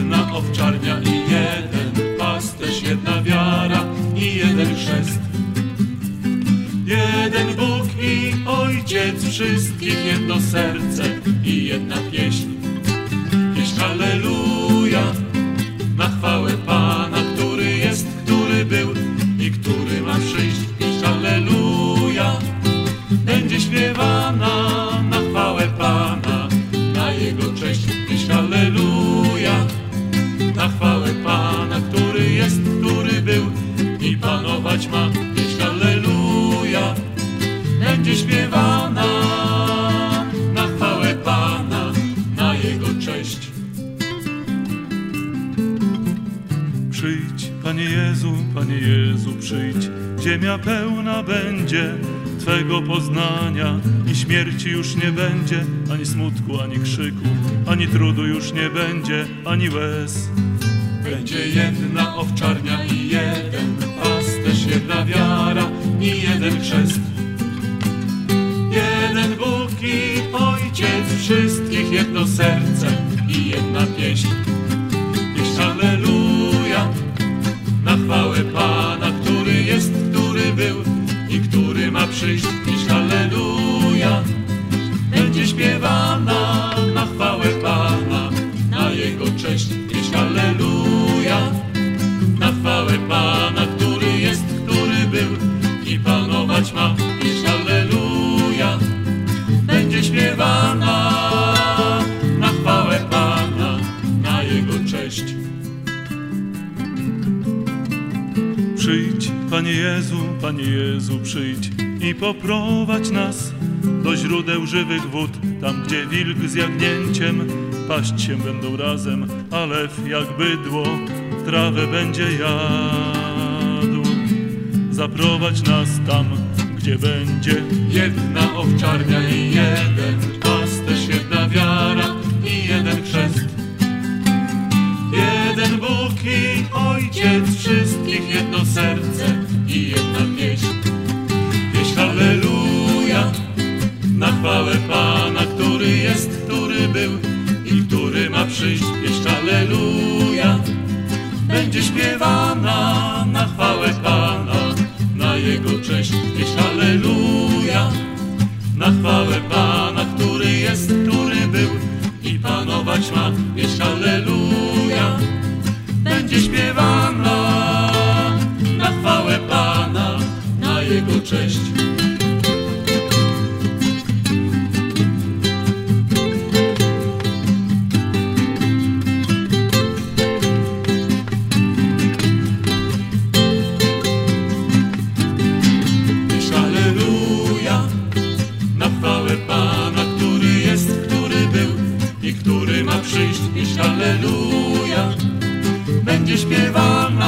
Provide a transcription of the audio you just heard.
jedna owczarnia i jeden pasterz, jedna wiara i jeden chrzest. Jeden Bóg i Ojciec wszystkich, jedno serce i jedna pieśń. Pieśń halleluja, na chwałę Pana, który jest, który był i który ma przyjść. Pieśń halleluja, będzie śpiewana na chwałę Pana, na Jego cześć. Pieśń halleluja, na chwałę Pana, który jest, który był i panować ma. Pieśń halleluja, będzie śpiewana na chwałę Pana, na Jego cześć. Przyjdź, Panie Jezu, przyjdź, ziemia pełna będzie Twego poznania i śmierci już nie będzie, ani smutku, ani krzyku, ani trudu już nie będzie, ani łez. Będzie jedna owczarnia i jeden pasterz, jedna wiara i jeden chrzest. Jeden Bóg i Ojciec wszystkich, jedno serce i jedna pieśń. Pieśń halleluja, na chwałę Pana, który jest, który był i który ma przyjść. Pieśń halleluja, będzie śpiewana na chwałę Pana, na Jego cześć. Pieśń halleluja, na chwałę Pana, który jest, który był i panować ma. Pieśń halleluja, będzie śpiewana na chwałę Pana, na Jego cześć. Przyjdź, Panie Jezu, przyjdź i poprowadź nas do źródeł żywych wód, tam gdzie wilk z jagnięciem paść się będą razem, a lew jak bydło trawę będzie jadł. Zaprowadź nas tam, gdzie będzie jedna owczarnia i jeden pasterz, jedna wiara i jeden chrzest. Jeden Bóg i Ojciec wszystkich, jedno serce i jedna pieśń. Pieśń halleluja, na chwałę Pana, który jest, który był i który ma przyjść. Pieśń halleluja, będzie śpiewana na chwałę Pana, na Jego cześć. Pieśń halleluja, na chwałę Pana, który jest, który był i panować ma. Pieśń halleluja, będzie śpiewana na chwałę Pana, na Jego cześć. Pieśń halleluja, na chwałę Pana, który jest, który był i który ma przyjść. Pieśń halleluja, będzie śpiewana